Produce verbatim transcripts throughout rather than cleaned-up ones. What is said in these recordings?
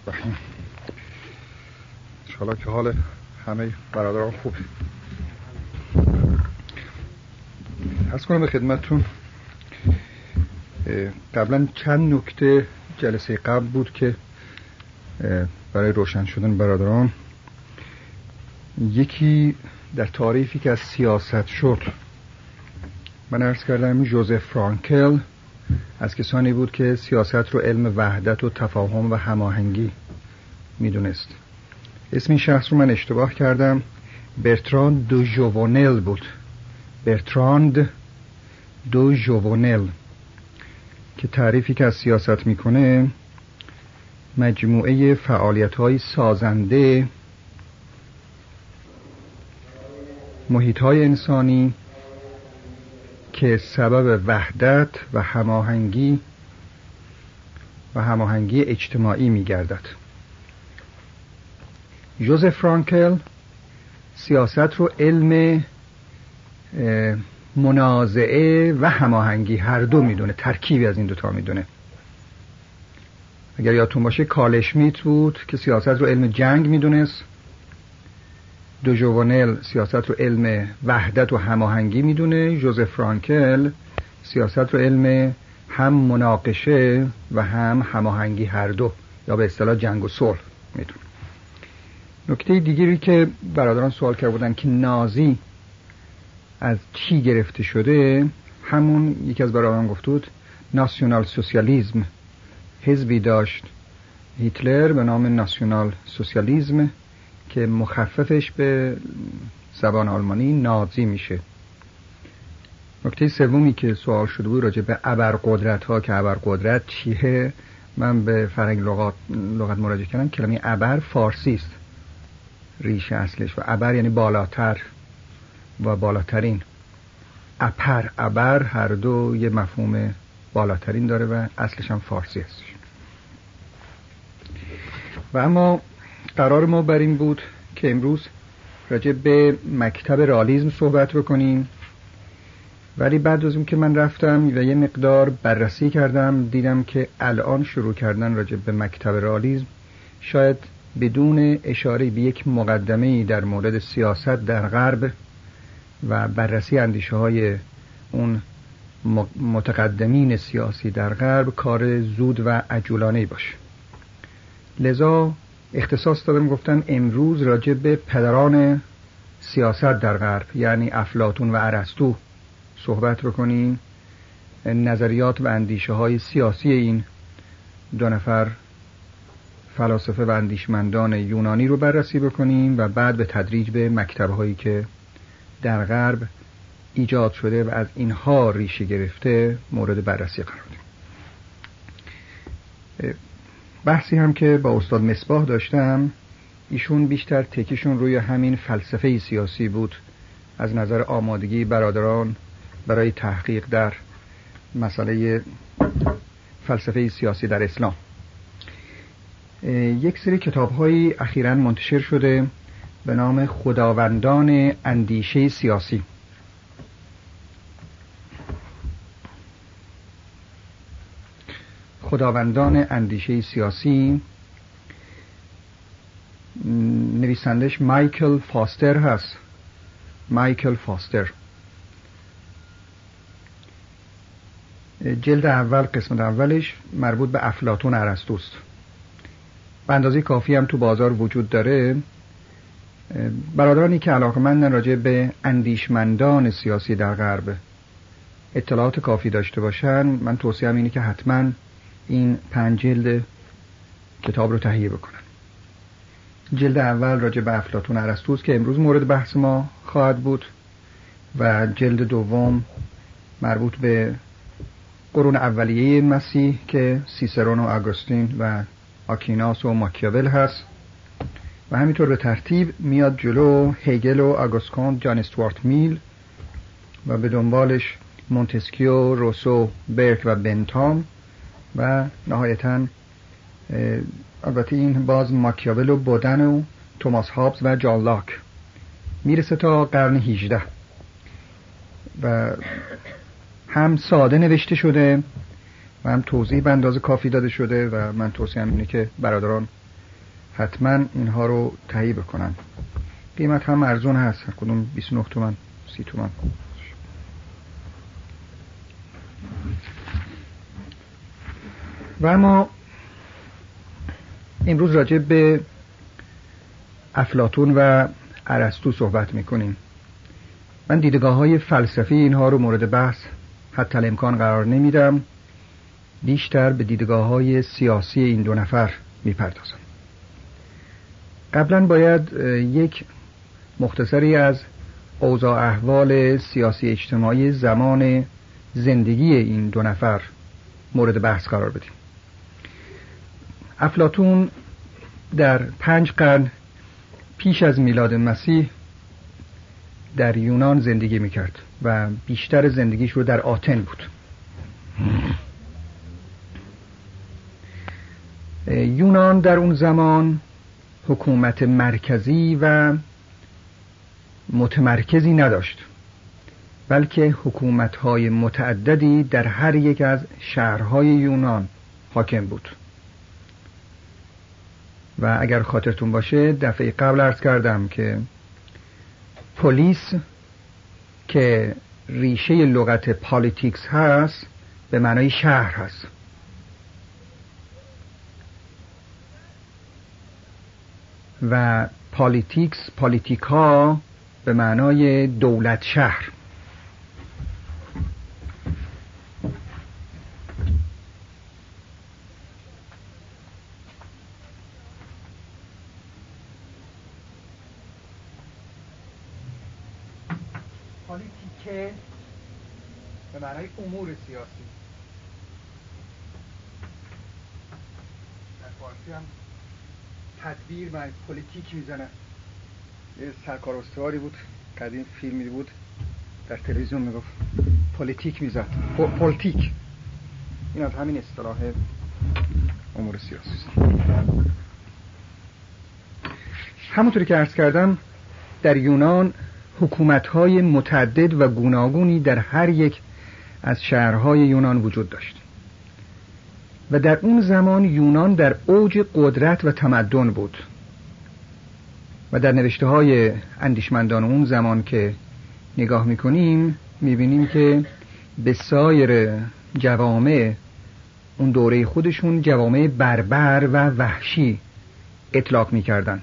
الرحیم. انشاءالله که حال همه برادران خوبه. عرض کنم به خدمتتون قبلا چند نکته جلسه قبل بود که برای روشن شدن برادران، یکی در تعریفی که از سیاست شد من عرض کردم ژوزف فرانکل از کسانی بود که سیاست رو علم وحدت و تفاهم و هماهنگی میدونست. اسم این شخص رو من اشتباه کردم، برتراند دو ژوونل بود، برتراند دو ژوونل، که تعریفی که از سیاست میکنه مجموعه فعالیت‌های سازنده محیط‌های انسانی که سبب وحدت و هماهنگی و هماهنگی اجتماعی می‌گردد. ژوزف فرانکل سیاست رو علم منازعه و هماهنگی هر دو میدونه، ترکیبی از این دوتا میدونه. اگر یادتون باشه کارل اشمیت بود که سیاست رو علم جنگ میدونست، دو ژوونل سیاست رو علم وحدت و هماهنگی میدونه، ژوزف فرانکل سیاست رو علم هم مناقشه و هم هماهنگی هر دو، یا به اصطلاح جنگ و صلح میدونه. نکته دیگری که برادران سوال کرده بودن که نازی از چی گرفته شده، همون یکی از برادران گفت بود ناسیونال سوسیالیسم. حزبی داشت هیتلر به نام ناسیونال سوسیالیسم که مخففش به زبان آلمانی نازی میشه. نکته سومی که سوال شده بود راجع به ابرقدرت ها که ابرقدرت چیه، من به فرهنگ لغات لغت مراجعه کردم. کلمه ابر فارسی است ریشه اصلش، و ابر یعنی بالاتر و بالاترین. اپر ابر هر دو یه مفهوم بالاترین داره و اصلش هم فارسی است. و اما قرار ما بر این بود که امروز راجع به مکتب رئالیسم صحبت بکنیم، ولی بعد از اون که من رفتم و یه مقدار بررسی کردم دیدم که الان شروع کردن راجع به مکتب رئالیسم شاید بدون اشاره به یک مقدمه‌ای در مورد سیاست در غرب و بررسی اندیشه های اون متقدمین سیاسی در غرب کار زود و عجولانه‌ای باشه. لذا اختصاص دادم گفتم امروز راجع به پدران سیاست در غرب یعنی افلاطون و ارسطو صحبت بکنیم، نظریات و اندیشه های سیاسی این دو نفر فلاسفه و اندیشمندان یونانی رو بررسی بکنیم و بعد به تدریج به مکتب‌هایی که در غرب ایجاد شده و از اینها ریشه گرفته مورد بررسی قرار دیم. بحثی هم که با استاد مصباح داشتم، ایشون بیشتر تکیشون روی همین فلسفه سیاسی بود از نظر آمادگی برادران برای تحقیق در مسئله فلسفه سیاسی در اسلام. یک سری کتاب‌هایی اخیراً منتشر شده به نام خداوندان اندیشه سیاسی. خداوندان اندیشه سیاسی، نویسندش مایکل فاستر هست، مایکل فاستر. جلد اول قسمت اولش مربوط به افلاطون ارسطوست. به اندازه کافی هم تو بازار وجود داره. برادرانی که علاقه‌مندن راجع به اندیشمندان سیاسی در غرب اطلاعات کافی داشته باشن، من توصیه‌ام اینه که حتما این پنج جلد کتاب رو تهیه بکنن. جلد اول راجع به افلاطون ارسطوست که امروز مورد بحث ما خواهد بود، و جلد دوم مربوط به قرون اولیه مسیح که سیسرون و آگوستین و آکیناس و ماکیاول هست، و همینطور به ترتیب میاد جلو هگل و آگوست کانت، جان استوارت میل، و به دنبالش مونتسکیو، روسو، برک و بنتام، و نهایتاً البته این باز ماکیاول و بودن و توماس هابز و جان لاک میرسه تا قرن هجده، و هم ساده نوشته شده و هم توضیح به اندازه کافی داده شده، و من توصیه‌ام اینه که برادران حتما اینها رو تهیه بکنن. قیمت هم ارزون هست، کدوم بیست و نه تومن، سی تومن. و اما امروز راجع به افلاطون و ارسطو صحبت میکنیم. من دیدگاه های فلسفی اینها رو مورد بحث حتی الامکان قرار نمیدم، بیشتر به دیدگاه های سیاسی این دو نفر میپردازم. قبلا باید یک مختصری از اوضاع احوال سیاسی اجتماعی زمان زندگی این دو نفر مورد بحث قرار بدیم. افلاطون در پنج قرن پیش از میلاد مسیح در یونان زندگی میکرد و بیشتر زندگیش رو در آتن بود. یونان در اون زمان حکومت مرکزی و متمرکزی نداشت، بلکه حکومت‌های متعددی در هر یک از شهرهای یونان حاکم بود. و اگر خاطرتون باشه دفعه قبل عرض کردم که پلیس که ریشه لغت پالیتیکس هست به معنای شهر هست. و پالیتیکس، پالیتیکا به معنای دولت شهر. پالیتیکه به معنای امور سیاسی. در فارسی هم تدبیر من پلیتیک میزنه. یه سرکار استواری بود، قدیم فیلمی بود در تلویزیون میگفت پلیتیک میزد. پلیتیک این از همین اصطلاح امور سیاسی است. همونطوری که عرض کردم در یونان حکومت‌های متعدد و گوناگونی در هر یک از شهرهای یونان وجود داشت و در اون زمان یونان در اوج قدرت و تمدن بود و در نوشته‌های اندیشمندان اون زمان که نگاه می‌کنیم می‌بینیم که به سایر جوامع اون دوره خودشون جوامع بربر و وحشی اطلاق می‌کردند.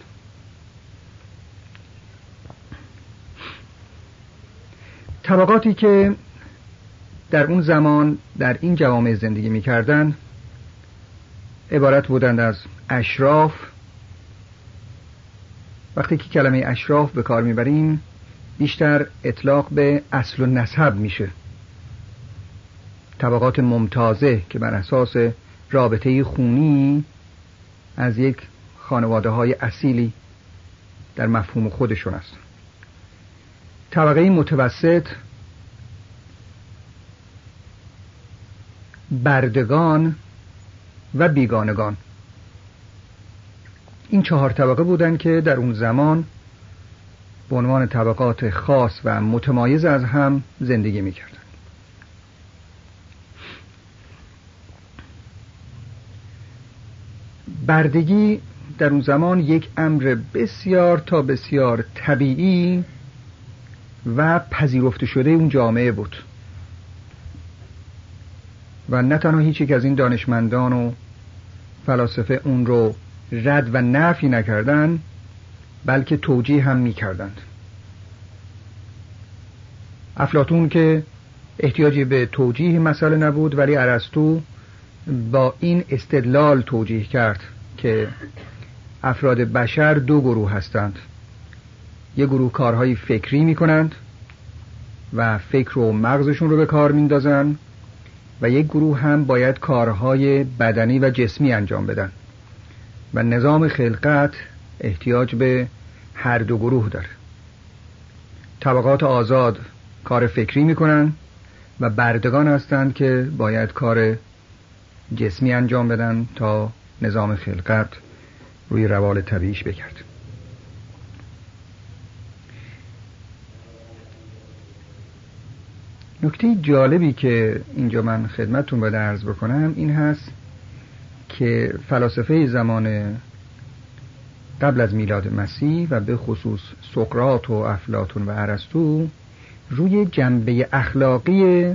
طبقاتی که در اون زمان در این جوامع زندگی می‌کردند عبارت بودند از اشراف. وقتی که کلمه اشراف به کار میبریم بیشتر اطلاق به اصل و نسب میشه. طبقات ممتازه که بر اساس رابطه خونی از یک خانواده های اصیلی در مفهوم خودشون است. طبقه متوسط بردگان و بیگانگان. این چهار طبقه بودند که در اون زمان به عنوان طبقات خاص و متمایز از هم زندگی می‌کردند. بردگی در اون زمان یک امر بسیار تا بسیار طبیعی و پذیرفته شده اون جامعه بود و نه تنها هیچ یک از این دانشمندان و فلاسفه اون رو رد و نفی نکردند بلکه توجیه هم می‌کردند. افلاطون که احتیاجی به توجیه مسئله نبود، ولی ارسطو با این استدلال توجیه کرد که افراد بشر دو گروه هستند. یک گروه کارهای فکری می‌کنند و فکر و مغزشون رو به کار می‌اندازند و یک گروه هم باید کارهای بدنی و جسمی انجام بدن و نظام خلقت احتیاج به هر دو گروه داره. طبقات آزاد کار فکری میکنن و بردگان هستند که باید کار جسمی انجام بدن تا نظام خلقت روی روال طبیعیش بگرد. نکته جالبی که اینجا من خدمتتون باید عرض بکنم این هست که فلاسفه زمان قبل از میلاد مسیح و به خصوص سقراط و افلاطون و ارسطو روی جنبه اخلاقی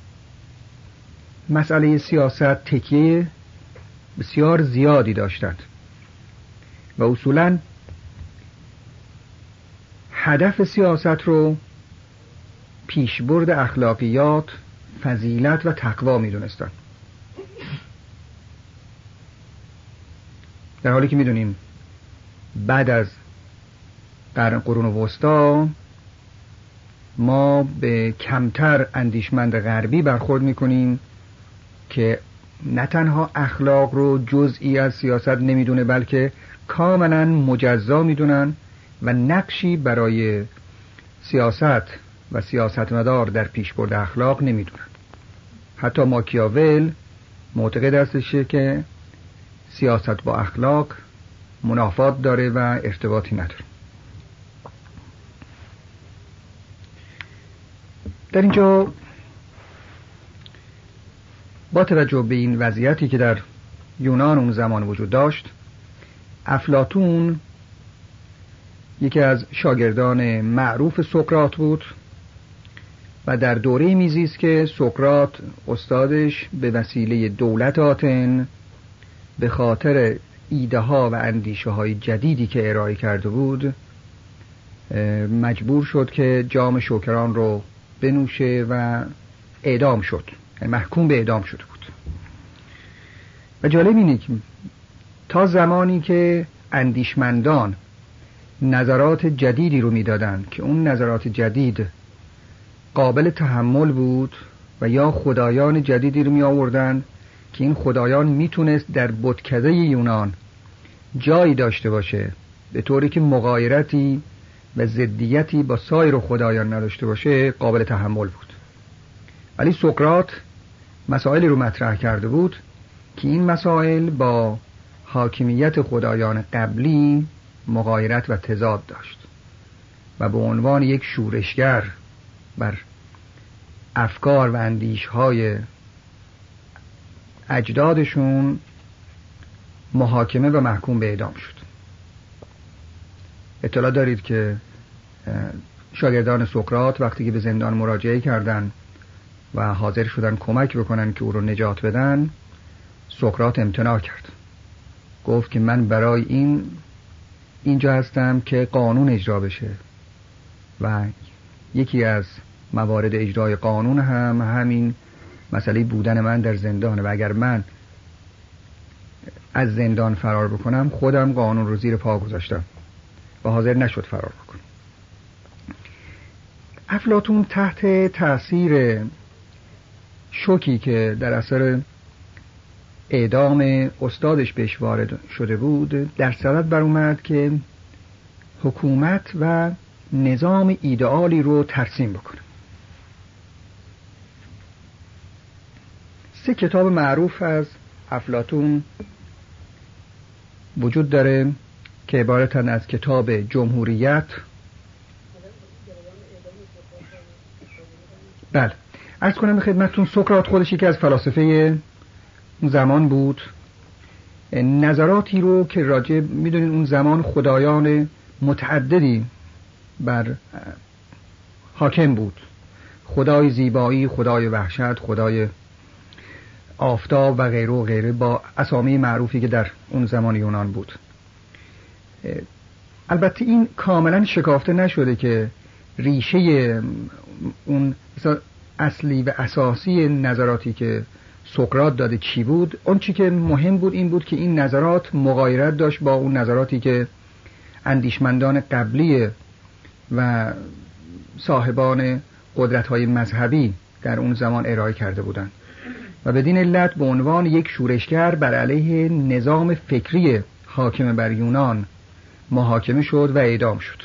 مسئله سیاست تکیه بسیار زیادی داشتند و اصولاً هدف سیاست رو پیشبرد اخلاقیات، فضیلت و تقوا می‌دونستند. در حالی که می‌دونیم بعد از قرون وسطا ما به کمتر اندیشمند غربی برخورد می‌کنیم که نه تنها اخلاق رو جزئی از سیاست نمی‌دونه بلکه کاملاً مجزا می‌دونن و نقشی برای سیاست و سیاستمدار در پیشبرد اخلاق نمی‌دونن. حتی ماکیاول معتقد استشه که سیاست با اخلاق منافات داره و ارتباطی نداره. در اینجا با توجه به این وضعیتی که در یونان اون زمان وجود داشت، افلاطون یکی از شاگردان معروف سقراط بود و در دوره میزیست که سقراط استادش به وسیله دولت آتن به خاطر ایده ها و اندیشه های جدیدی که ارائه کرده بود مجبور شد که جام شوکران رو بنوشه و اعدام شد، یعنی محکوم به اعدام شده بود. و جالب اینه که تا زمانی که اندیشمندان نظرات جدیدی رو میدادن که اون نظرات جدید قابل تحمل بود و یا خدایان جدیدی رو می آوردن که این خدایان میتونست در بتکده یونان جایی داشته باشه به طوری که مغایرتی و ضدیتی با سایر خدایان نداشته باشه، قابل تحمل بود. ولی سقراط مسائلی رو مطرح کرده بود که این مسائل با حاکمیت خدایان قبلی مغایرت و تضاد داشت و به عنوان یک شورشگر بر افکار و اندیش‌های اجدادشون محاکمه و محکوم به اعدام شد. اطلاع دارید که شاگردان سقراط وقتی که به زندان مراجعه کردند و حاضر شدن کمک بکنن که او رو نجات بدن، سقراط امتناع کرد. گفت که من برای این اینجا هستم که قانون اجرا بشه و یکی از موارد اجرای قانون هم همین مسئله بودن من در زندانه و اگر من از زندان فرار بکنم خودم قانون رو زیر پا گذاشتم و حاضر نشد فرار بکنم. افلاطون تحت تأثیر شوکی که در اثر اعدام استادش بهش وارد شده بود در صدد بر اومد که حکومت و نظام ایدئالی رو ترسیم بکنه. سه کتاب معروف از افلاطون وجود داره که عبارتن از کتاب جمهوریت. بله، عرض کنم به خدمتتون سقراط خودش یکی از فلاسفه زمان بود. نظراتی رو که راجع میدونید اون زمان خدایان متعددی بر حاکم بود، خدای زیبایی، خدای وحشت، خدای آفتاب و غیره و غیره با اسامی معروفی که در اون زمان یونان بود. البته این کاملا شکافته نشده که ریشه اون اصلی و اساسی نظراتی که سقراط داده چی بود. اون چی که مهم بود این بود که این نظرات مغایرت داشت با اون نظراتی که اندیشمندان قبلی و صاحبان قدرت‌های مذهبی در اون زمان ارائه کرده بودند و بدین علت به عنوان یک شورشگر بر علیه نظام فکری حاکم بر یونان محاکمه شد و اعدام شد.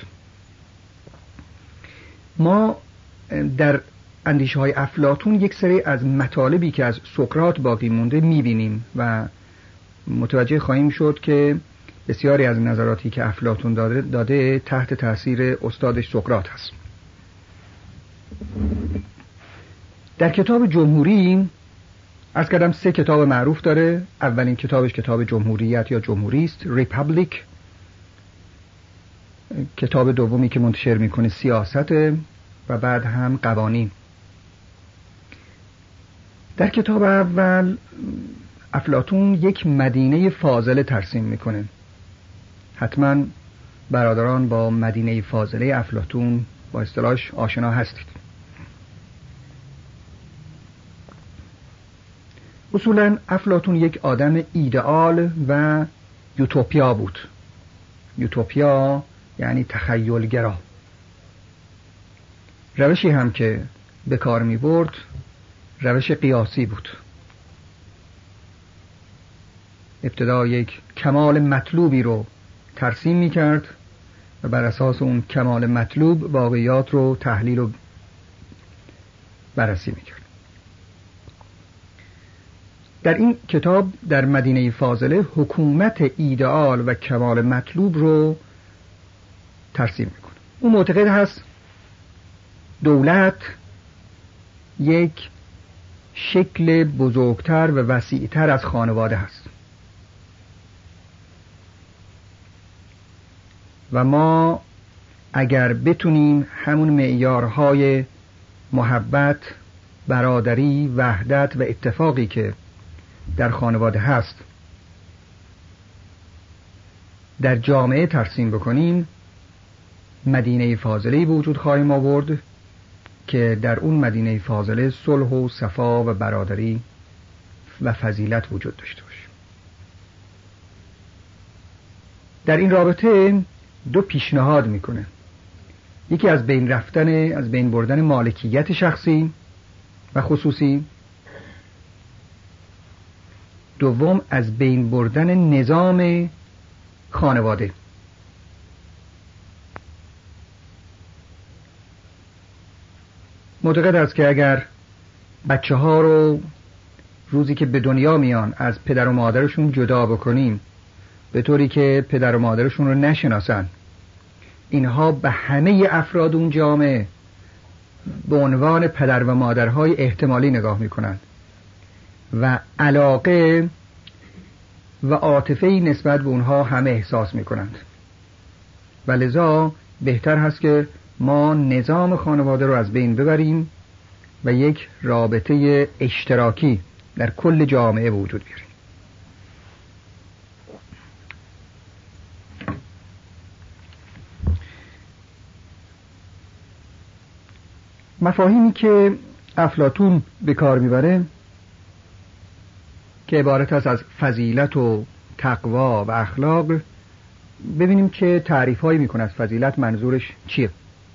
ما در اندیشه های افلاطون یک سری از مطالبی که از سقراط باقی مونده میبینیم و متوجه خواهیم شد که بسیاری از نظراتی که افلاطون داده, داده تحت تاثیر استادش سقراط هست. در کتاب جمهوری از کردم سه کتاب معروف داره. اولین کتابش کتاب جمهوریت یا جمهوری است، ریپابلیک، کتاب دومی که منتشر میکنه سیاست و بعد هم قوانین. در کتاب اول افلاطون یک مدینه فاضله ترسیم میکنه. حتما برادران با مدینه فاضله افلاطون با اصطلاحش آشنا هستید. اصولا افلاطون یک آدم ایدئال و یوتوپیا بود. یوتوپیا یعنی تخیلگرا. روشی هم که به کار می برد روش قیاسی بود. ابتدا یک کمال مطلوبی رو ترسیم می کرد و بر اساس اون کمال مطلوب واقعیات رو تحلیل و بررسی می کرد. در این کتاب در مدینه فاضله حکومت ایدئال و کمال مطلوب رو ترسیم میکنه. اون معتقد هست دولت یک شکل بزرگتر و وسیعتر از خانواده هست و ما اگر بتونیم همون معیارهای محبت، برادری، وحدت و اتفاقی که در خانواده هست در جامعه ترسیم بکنیم، مدینه فاضله وجود خواهیم آورد که در اون مدینه فاضله صلح و صفا و برادری و فضیلت وجود داشته باشه. در این رابطه دو پیشنهاد میکنه. یکی از بین رفتن، از بین بردن مالکیت شخصی و خصوصی، دوم از بین بردن نظام خانواده. معتقد است که اگر بچه ها رو روزی که به دنیا میان از پدر و مادرشون جدا بکنیم به طوری که پدر و مادرشون رو نشناسن، اینها به همه افراد اون جامعه به عنوان پدر و مادرهای احتمالی نگاه میکنن و علاقه و عاطفه‌ای نسبت به اونها همه احساس میکنند و لذا بهتر هست که ما نظام خانواده رو از بین ببریم و یک رابطه اشتراکی در کل جامعه وجود بیاریم. مفاهیمی که افلاطون به کار میبره که عبارت است از فضیلت و تقوا و اخلاق، ببینیم که تعریف هایی میکنه از فضیلت، منظورش چیه.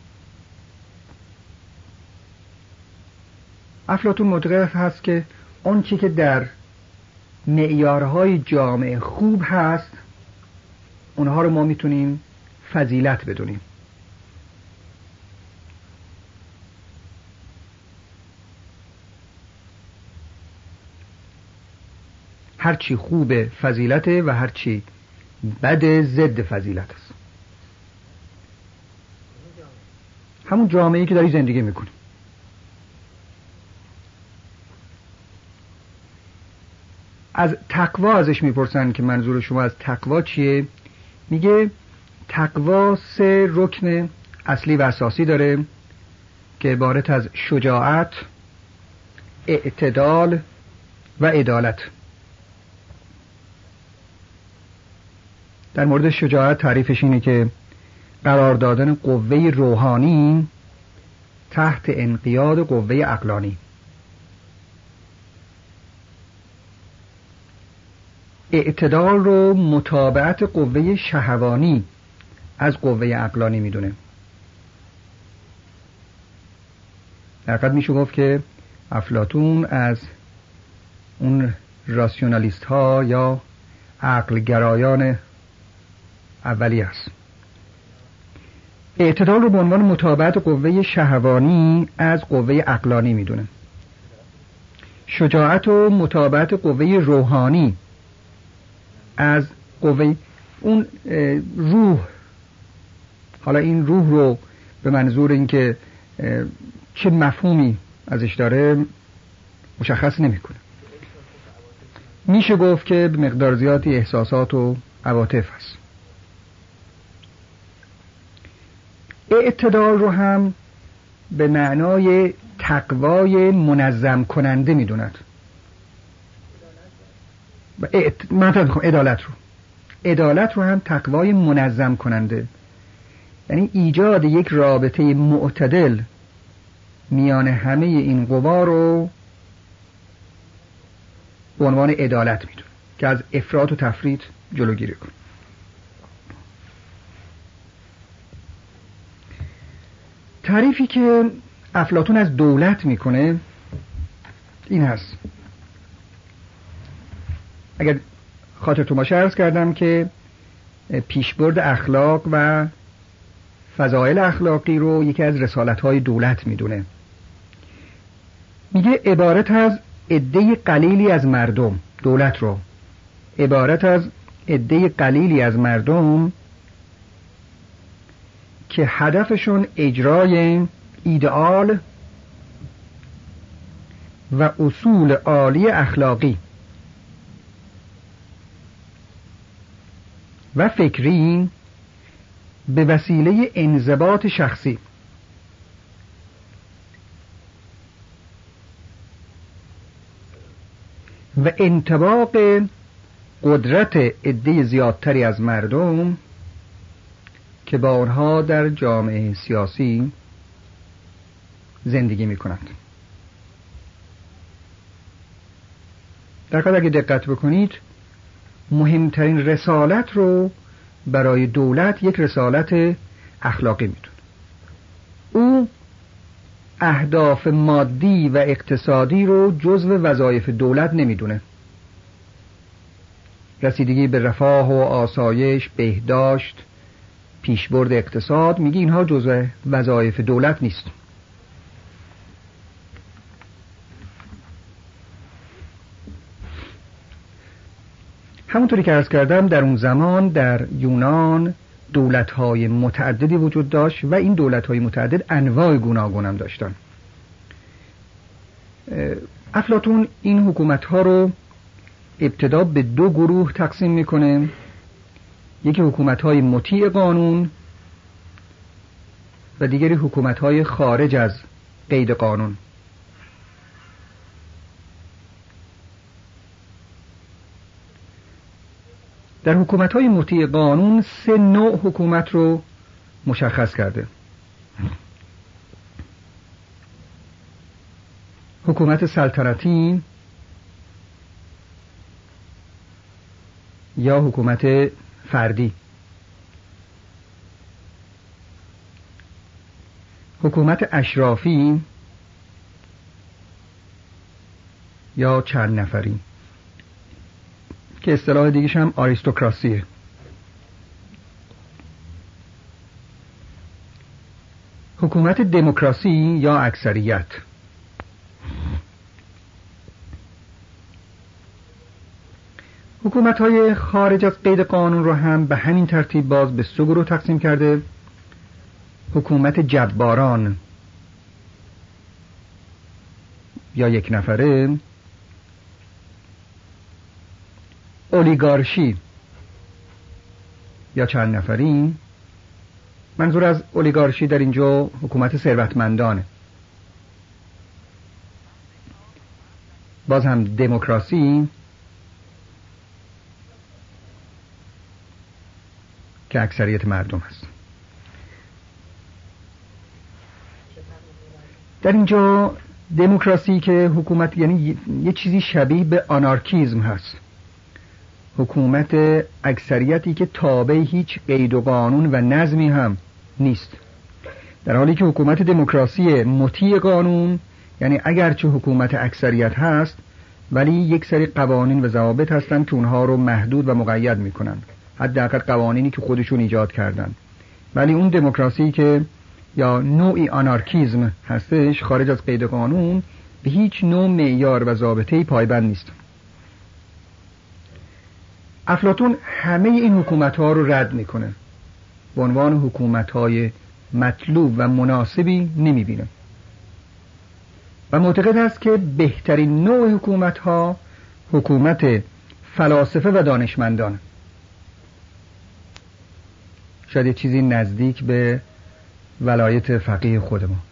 افلاطون معتقد هست که اون چی که در معیارهای جامعه خوب هست اونها رو ما میتونیم فضیلت بدونیم. هرچی خوب فضیلته و هرچی بد ضد فضیلت است. همون جامعه‌ای که داری زندگی میکنی. از تقوا ازش میپرسن که منظور شما از تقوا چیه؟ میگه تقوا سه رکن اصلی و اساسی داره که عبارت از شجاعت، اعتدال و عدالت. در مورد شجاعت تعریفش اینه که قرار دادن قوه روحانی تحت انقیاد قوه عقلانی. اعتدال رو متابعت قوه شهوانی از قوه عقلانی میدونه. در حقیقت میشه گفت که افلاطون از اون راسیونالیست ها یا عقلگرایان اولی است. اعتدال رو به عنوان متابعت قوه شهوانی از قوه عقلانی میدونه. شجاعت و متابعت قوه روحانی از قوه اون روح. حالا این روح رو به منظور اینکه چه مفهومی ازش داره مشخص نمیکنه. میشه گفت که به مقدار زیادی احساسات و عواطف هست. اعتدال رو هم به معنای تقوای منظم کننده میدوند. من میخوام عدالت رو عدالت رو هم تقوای منظم کننده، یعنی ایجاد یک رابطه معتدل میان همه این قوا رو به عنوان عدالت میدونه که از افراط و تفریط جلوگیری کنه. تعریفی که افلاطون از دولت میکنه این هست. اگر خاطرتون باشه عرض کردم که پیشبرد اخلاق و فضائل اخلاقی رو یکی از رسالت‌های دولت میدونه. میگه عبارت از عده قلیلی از مردم، دولت رو عبارت از عده قلیلی از مردم که هدفشون اجرای ایدئال و اصول عالی اخلاقی و فکری به وسیله انضباط شخصی و انطباق قدرت عده زیادتری از مردم که با آنها در جامعه سیاسی زندگی می کنند. در حقیقت اگه دقت بکنید مهمترین رسالت رو برای دولت یک رسالت اخلاقی میدونه. او اهداف مادی و اقتصادی رو جزو وظایف دولت نمیدونه. رسیدگی به رفاه و آسایش، بهداشت، پیشبرد اقتصاد، میگه اینها جزو وظایف دولت نیست. همونطوری که عرض کردم در اون زمان در یونان دولت‌های متعددی وجود داشت و این دولت‌های متعدد انواع گوناگون هم داشتن. افلاطون این حکومت‌ها رو ابتدا به دو گروه تقسیم میکنه. یکی حکومت‌های مطیع قانون و دیگری حکومت‌های خارج از قید قانون. در حکومت‌های مطیع قانون سه نوع حکومت رو مشخص کرده. حکومت سلطنتی یا حکومت فردی، حکومت اشرافی یا چند نفری که اصطلاح دیگه‌ش هم آریستوکراسیه. حکومت دموکراسی یا اکثریت. حکومت‌های خارج از قید قانون رو هم به همین ترتیب باز به سه گروه تقسیم کرده. حکومت جباران یا یک نفره، اولیگارشی یا چند نفری. منظور از اولیگارشی در اینجا حکومت ثروتمندانه. باز هم دموکراسی که اکثریت مردم هست. در اینجا دموکراسی که حکومت یعنی یه چیزی شبیه به آنارکیزم هست، حکومت اکثریتی که تابع هیچ قید و قانون و نظمی هم نیست، در حالی که حکومت دموکراسی مطیع قانون یعنی اگرچه حکومت اکثریت هست ولی یک سری قوانین و ضوابط هستن که اونها رو محدود و مقید میکنن، حداقل قوانینی که خودشون ایجاد کردن. ولی اون دموکراسی که یا نوعی آنارکیزم هستش خارج از قید قانون به هیچ نوع معیار و ضابطه‌ای پایبند نیست. افلاطون همه این حکومت‌ها رو رد میکنه، به عنوان حکومت‌های مطلوب و مناسبی نمیبینه و معتقد است که بهترین نوع حکومت‌ها حکومت فلاسفه و دانشمندان، شاید یه چیزی نزدیک به ولایت فقیه خود ما.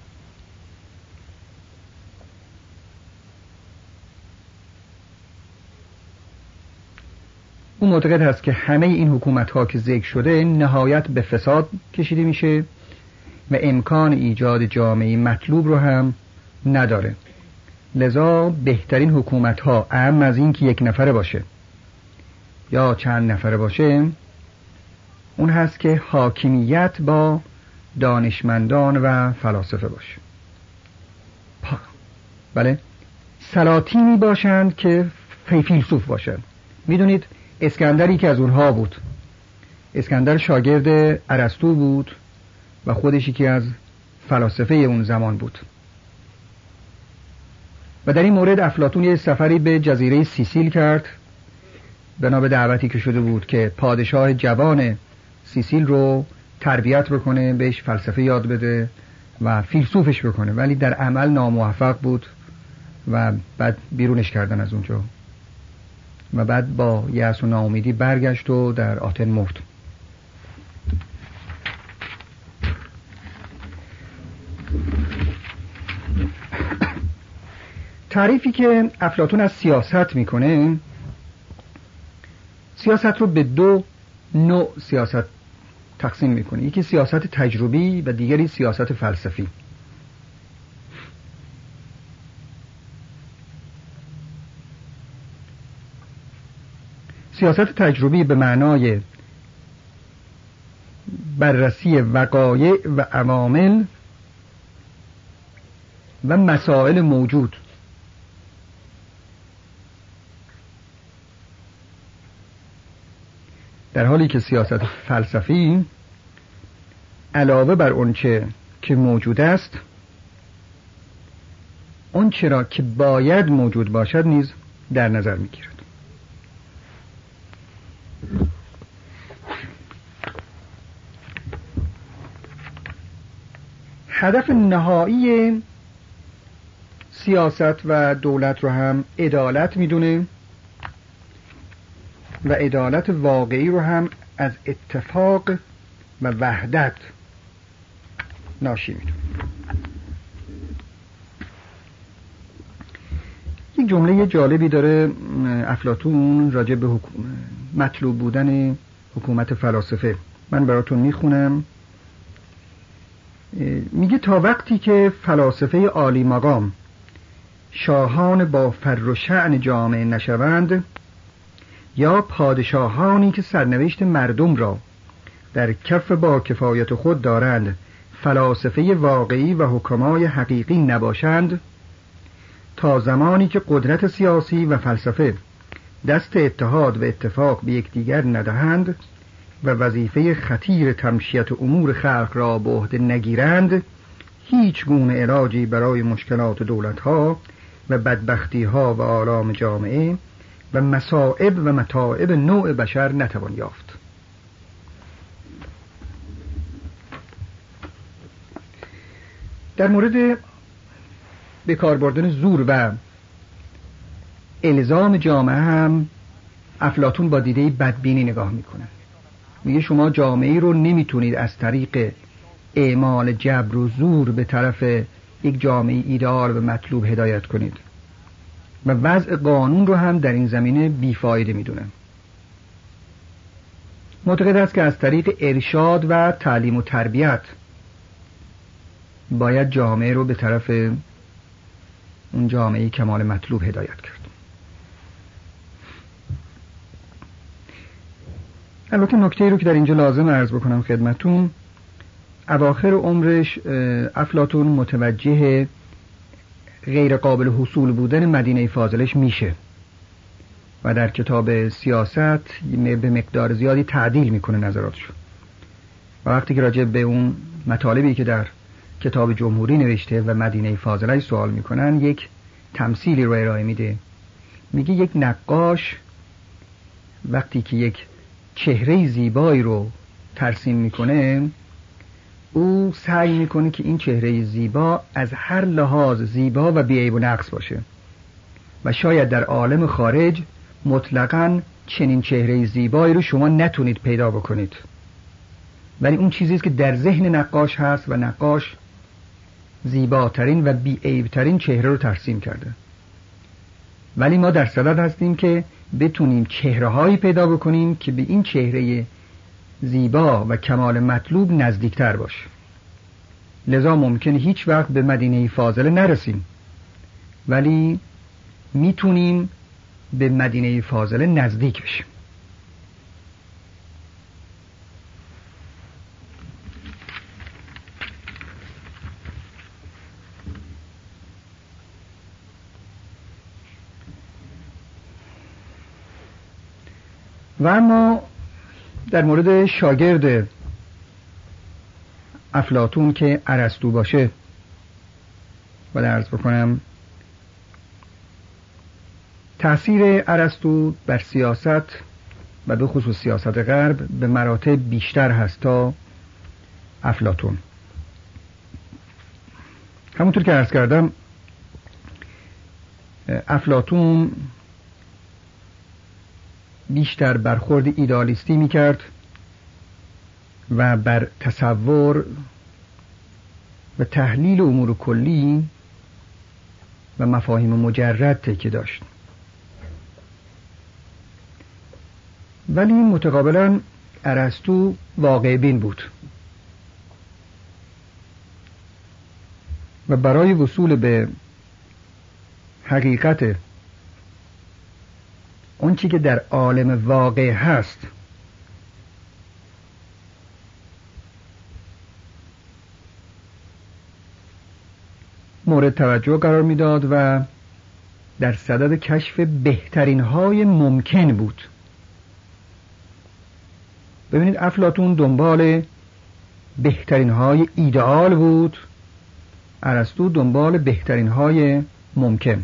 او معتقد هست که همه این حکومت ها که ذکر شده نهایت به فساد کشیده میشه و امکان ایجاد جامعه مطلوب رو هم نداره. لذا بهترین حکومت ها اهم از این که یک نفره باشه یا چند نفره باشه اون هست که حاکمیت با دانشمندان و فلاسفه باشه. بله، سلاطینی باشند که فیلسوف باشند. میدونید اسکندری که از اونها بود، اسکندر شاگرد ارسطو بود و خودش یکی از فلاسفه اون زمان بود. و در این مورد افلاطون یه سفری به جزیره سیسیل کرد بنا به دعوتی که شده بود که پادشاه جوان سیسیل رو تربیت بکنه، بهش فلسفه یاد بده و فیلسوفش بکنه، ولی در عمل ناموفق بود و بعد بیرونش کردن از اونجا و بعد با یأس و ناامیدی برگشت و در آتن مرد. تعریفی که افلاطون از سیاست میکنه، سیاست رو به دو نوع سیاست تقسیم میکنه، یکی سیاست تجربی و دیگری سیاست فلسفی. سیاست تجربی به معنای بررسی وقایع و عوامل و مسائل موجود، در حالی که سیاست فلسفی علاوه بر آنچه که موجود است، آنچه را که باید موجود باشد نیز در نظر میگیرد. هدف نهایی سیاست و دولت رو هم عدالت میدونه و عدالت واقعی رو هم از اتفاق و وحدت ناشی میدونه. یک جمله جالبی داره افلاطون راجع به حکومت، مطلوب بودن حکومت فلاسفه. من براتون میخونم. میگه تا وقتی که فلاسفه عالی مقام شاهان با فر و شأن جامعه نشوند، یا پادشاهانی که سرنوشت مردم را در کف با کفایت خود دارند فلاسفه واقعی و حکمای حقیقی نباشند، تا زمانی که قدرت سیاسی و فلسفه دست اتحاد و اتفاق به یکدیگر ندهند و وظیفه خطیر تمشیت امور خلق را به عهده نگیرند، هیچ گونه علاجی برای مشکلات دولت‌ها و بدبختی‌ها و آلام جامعه و مصائب و متاعب نوع بشر نتوان یافت. در مورد به کار بردن زور و الزام جامعه هم افلاطون با دیده بدبینی نگاه میکنه. میگه شما جامعه رو نمیتونید از طریق اعمال جبر و زور به طرف یک جامعه ایدئال و مطلوب هدایت کنید و وضع قانون رو هم در این زمینه بیفایده میدونه. معتقد است که از طریق ارشاد و تعلیم و تربیت باید جامعه رو به طرف اون جامعه کمال مطلوب هدایت کرد. البته نکته‌ای رو که در اینجا لازم عرض بکنم خدمتون، اواخر عمرش افلاطون متوجه غیر قابل حصول بودن مدینه فاضلش میشه و در کتاب سیاست به مقدار زیادی تعدیل میکنه نظراتشو و وقتی که راجع به اون مطالبی که در کتاب جمهوری نوشته و مدینه فاضله سوال میکنن، یک تمثیلی رو ارائه میده. میگه یک نقاش وقتی که یک چهره زیبایی رو ترسیم میکنه، او سعی میکنه که این چهره زیبا از هر لحاظ زیبا و بی‌عیب و نقص باشه و شاید در عالم خارج مطلقاً چنین چهره زیبایی رو شما نتونید پیدا بکنید. ولی اون چیزی است که در ذهن نقاش هست و نقاش زیباترین و بی‌عیب‌ترین چهره رو ترسیم کرده. ولی ما در صدد هستیم که بتونیم چهره‌هایی پیدا بکنیم که به این چهره زیبا و کمال مطلوب نزدیکتر باشه. لذا ممکنه هیچ وقت به مدینه فاضله نرسیم، ولی میتونیم به مدینه فاضله نزدیک بشیم. و اما در مورد شاگرد افلاطون که ارسطو باشه و عرض بکنم تأثیر ارسطو بر سیاست و به خصوص سیاست غرب به مراتب بیشتر هست تا افلاطون. همونطور که عرض کردم افلاطون بیشتر برخورد ایدالیستی میکرد و بر تصور و تحلیل امور کلی و مفاهیم مجرد تکیه داشت. ولی متقابلا ارسطو واقع بین بود و برای وصول به حقیقت اون چی که در عالم واقع هست مورد توجه قرار میداد و در صدد کشف بهترین های ممکن بود. ببینید افلاطون دنبال بهترین های ایدئال بود، ارسطو دنبال بهترین های ممکن.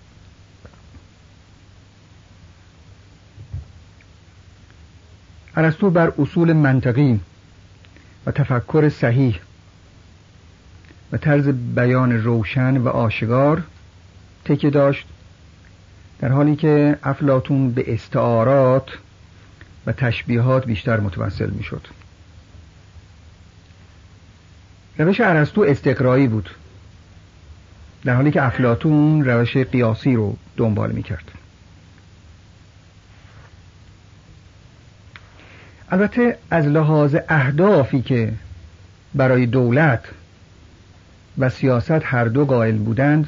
ارسطو بر اصول منطقی و تفکر صحیح و طرز بیان روشن و آشکار تکیه داشت، در حالی که افلاطون به استعارات و تشبیهات بیشتر متوسل می شد. روش ارسطو استقرایی بود، در حالی که افلاطون روش قیاسی رو دنبال می کرد. البته از لحاظ اهدافی که برای دولت و سیاست هر دو قائل بودند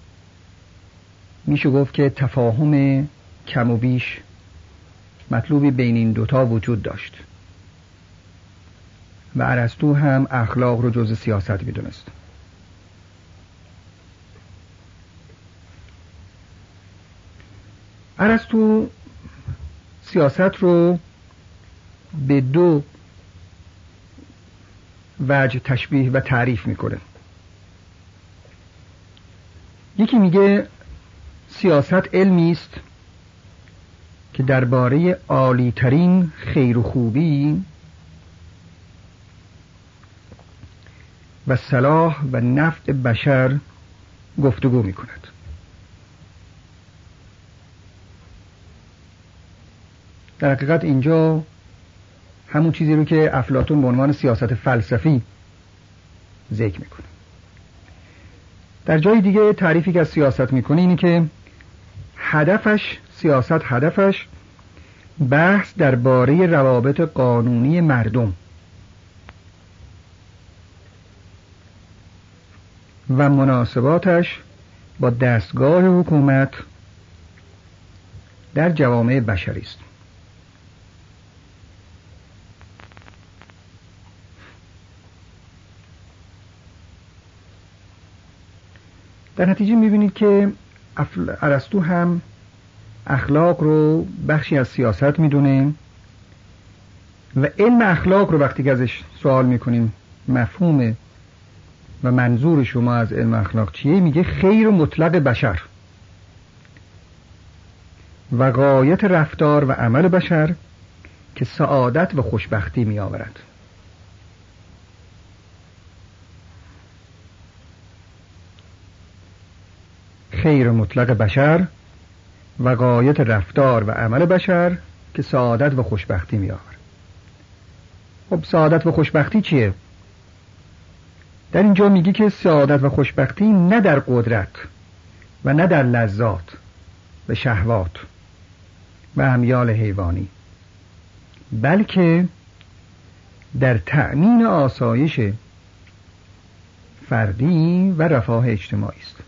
میشه گفت که تفاهم کم و بیش مطلوبی بین این دوتا وجود داشت و ارسطو هم اخلاق رو جزء سیاست میدونست. ارسطو سیاست رو به دو وجه تشبیه و تعریف میکنه. یکی میگه سیاست علمی است که درباره عالی ترین خیر و خوبی و صلاح و نفع بشر گفتگو میکند. در حقیقت اینجا همون چیزی رو که افلاطون به عنوان سیاست فلسفی ذکر میکنه. در جای دیگه تعریفی که از سیاست میکنه اینه که هدفش سیاست هدفش بحث درباره روابط قانونی مردم و مناسباتش با دستگاه حکومت در جوامع بشری است. در نتیجه میبینید که ارسطو هم اخلاق رو بخشی از سیاست میدونه و علم اخلاق رو وقتی که ازش سوال میکنیم مفهوم و منظور شما از علم اخلاق چیه، میگه خیر مطلق بشر و غایت رفتار و عمل بشر که سعادت و خوشبختی می آورد. خیر مطلق بشر و غایت رفتار و عمل بشر که سعادت و خوشبختی می آورد. خب سعادت و خوشبختی چیه؟ در اینجا میگی که سعادت و خوشبختی نه در قدرت و نه در لذات و شهوات و امیال حیوانی، بلکه در تأمین آسایش فردی و رفاه اجتماعی است.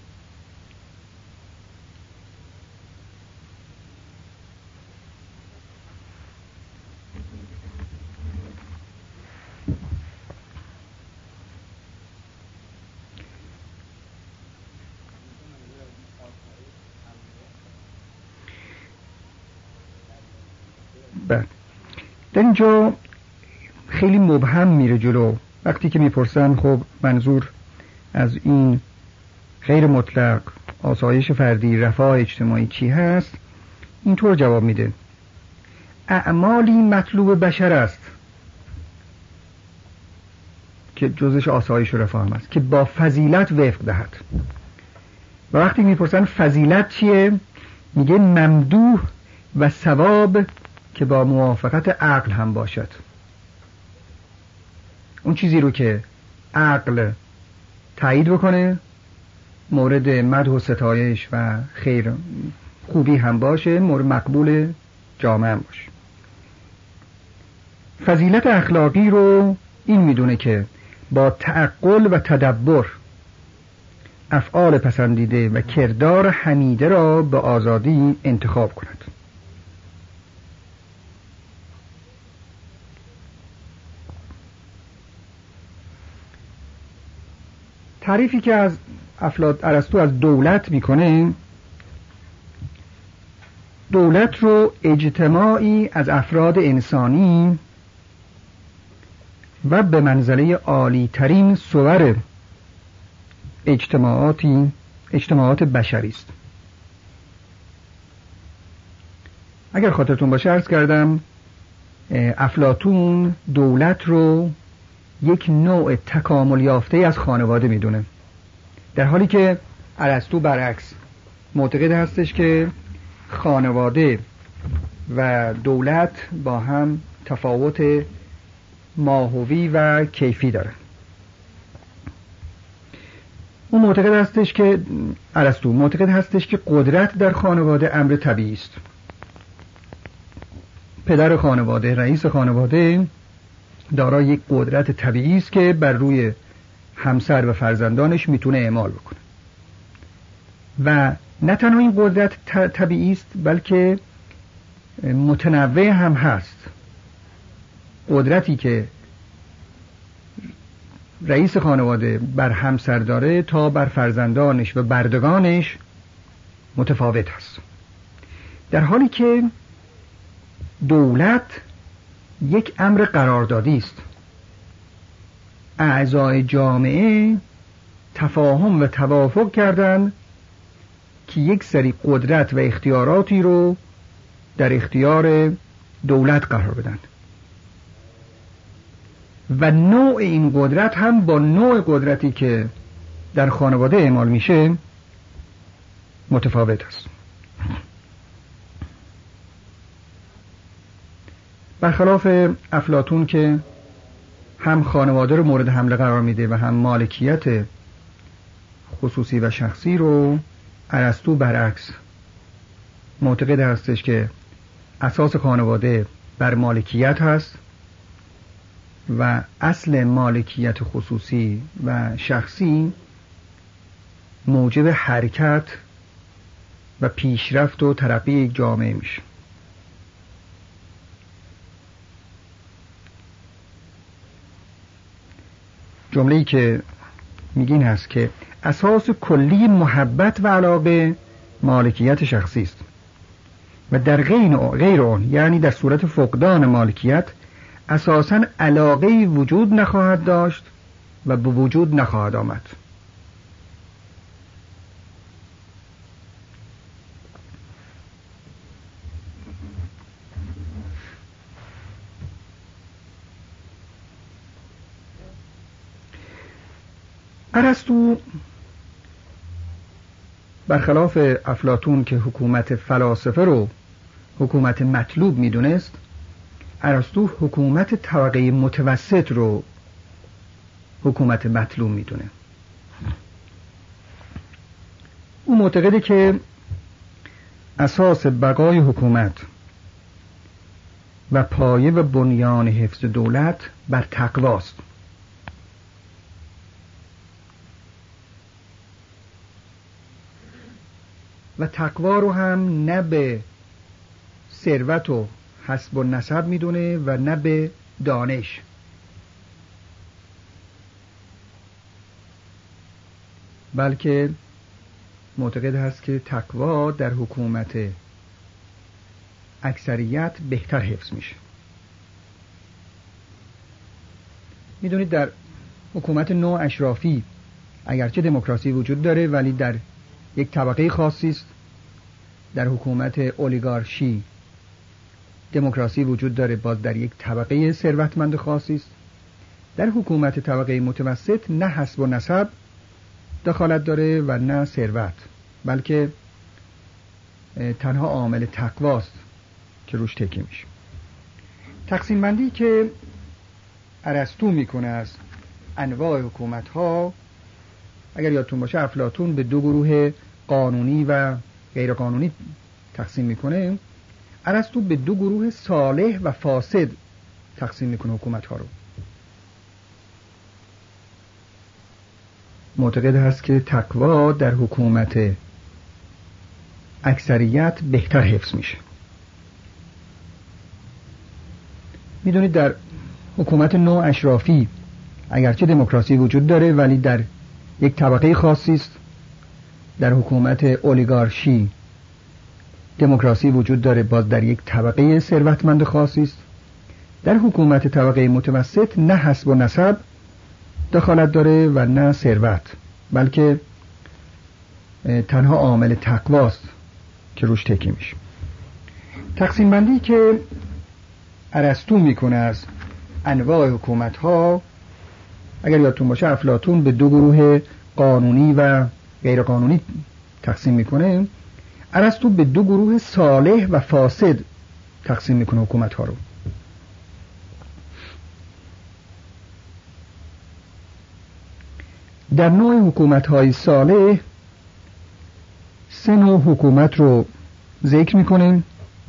در اینجا خیلی مبهم میره جلو. وقتی که میپرسن خب منظور از این غیر مطلق آسایش فردی رفاه اجتماعی چی هست، اینطور جواب میده: اعمالی مطلوب بشر است که جزش آسایش و رفاه هم است که با فضیلت وفق دهد. و وقتی میپرسن فضیلت چیه، میگه ممدوح و ثواب که با موافقت عقل هم باشد. اون چیزی رو که عقل تایید بکنه، مورد مدح و ستایش و خیر خوبی هم باشه، مورد مقبول جامعه هم باشه. فضیلت اخلاقی رو این میدونه که با تعقل و تدبر افعال پسندیده و کردار حمیده را به آزادی انتخاب کند. تعریفی که از ارسطو از دولت میکنه، دولت رو اجتماعی از افراد انسانی و به منزله عالی ترین صور اجتماعاتی اجتماعات بشری است. اگر خاطرتون باشه عرض کردم افلاطون دولت رو یک نوع تکامل یافته از خانواده میدونه، در حالی که ارسطو برعکس معتقد هستش که خانواده و دولت با هم تفاوت ماهوی و کیفی داره. اون معتقد هستش که ارسطو معتقد هستش که قدرت در خانواده امر طبیعی است. پدر خانواده، رئیس خانواده دارای یک قدرت طبیعی است که بر روی همسر و فرزندانش میتونه اعمال بکنه و نه تنها این قدرت طبیعی است بلکه متنوع هم هست. قدرتی که رئیس خانواده بر همسر داره تا بر فرزندانش و بردگانش متفاوت هست، در حالی که دولت یک امر قراردادی است. اعضای جامعه تفاهم و توافق کردند که یک سری قدرت و اختیاراتی رو در اختیار دولت قرار بدن و نوع این قدرت هم با نوع قدرتی که در خانواده اعمال میشه متفاوت است. برخلاف افلاطون که هم خانواده رو مورد حمله قرار میده و هم مالکیت خصوصی و شخصی رو، ارسطو برعکس معتقد هستش که اساس خانواده بر مالکیت هست و اصل مالکیت خصوصی و شخصی موجب حرکت و پیشرفت و ترقی یک جامعه میشه. جمله‌ای که میگین هست که اساس کلی محبت و علاقه مالکیت شخصی است و در غیر اون، یعنی در صورت فقدان مالکیت، اساساً علاقه‌ای وجود نخواهد داشت و به وجود نخواهد آمد. ارسطو برخلاف افلاطون که حکومت فلاسفه رو حکومت مطلوب میدونست، ارسطو حکومت طبقه متوسط رو حکومت مطلوب میدونه. او معتقده که اساس بقای حکومت و پایه و بنیان حفظ دولت بر تقواست. و تقوا رو هم نه به ثروت و حسب و نسب میدونه و نه به دانش. بلکه معتقد هست که تقوا در حکومت اکثریت بهتر حفظ میشه. میدونید در حکومت نوع اشرافی اگرچه دموکراسی وجود داره ولی در یک طبقه خاصی است. در حکومت اولیگارشی دموکراسی وجود داره، باز در یک طبقه ثروتمند خاصی است. در حکومت طبقه متوسط نه حسب و نسب دخالت داره و نه ثروت، بلکه تنها عامل تقواست که روش تکیه میشه. تقسیم بندی که ارسطو میکنه از انواع حکومت ها، اگر یادتون باشه افلاطون به دو گروه قانونی و غیر قانونی تقسیم میکنه، ارسطو به دو گروه صالح و فاسد تقسیم میکنه حکومت ها رو. معتقد هست که تقوا در حکومت اکثریت بهتر حفظ میشه. میدونید در حکومت نوع اشرافی اگرچه دموکراسی وجود داره ولی در یک طبقه خاصی است. در حکومت اولیگارشی دموکراسی وجود داره، باز در یک طبقه ثروتمند خاصی است. در حکومت طبقه متوسط نه حسب و نسب دخالت داره و نه ثروت، بلکه تنها عامل تقواست که روش تکیه میشه. تقسیم بندی که ارسطو میکنه از انواع حکومت ها، اگر یادتون باشه افلاطون به دو گروه قانونی و غیر قانونی تقسیم میکنه، ارسطو به دو گروه صالح و فاسد تقسیم میکنه حکومت ها رو. در نوع حکومت های صالح سه نوع حکومت رو ذکر میکنه.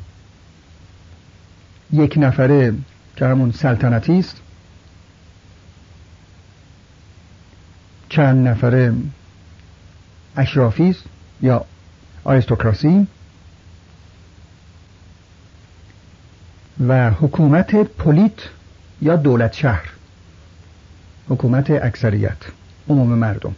یک نفره که همون سلطنتی است، چند نفره اشرافی است یا آریستوکراسی، و حکومت پولیت یا دولت شهر، حکومت اکثریت عموم مردم.